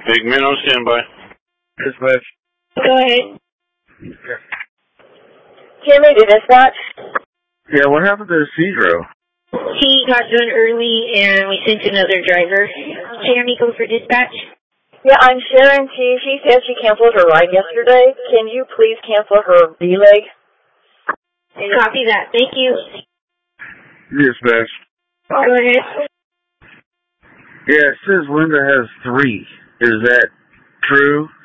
Big man on standby. Dispatch. Go ahead. Jimmy to dispatch. Yeah, what happened to Cedro? He got done early and we sent another driver. Jeremy, go for dispatch. Yeah, I'm Sharon T. She said she canceled her ride yesterday. Can you please cancel her V-leg? Copy that. Thank you. Dispatch. Go ahead. Yeah, it says Linda has 3. Is that true?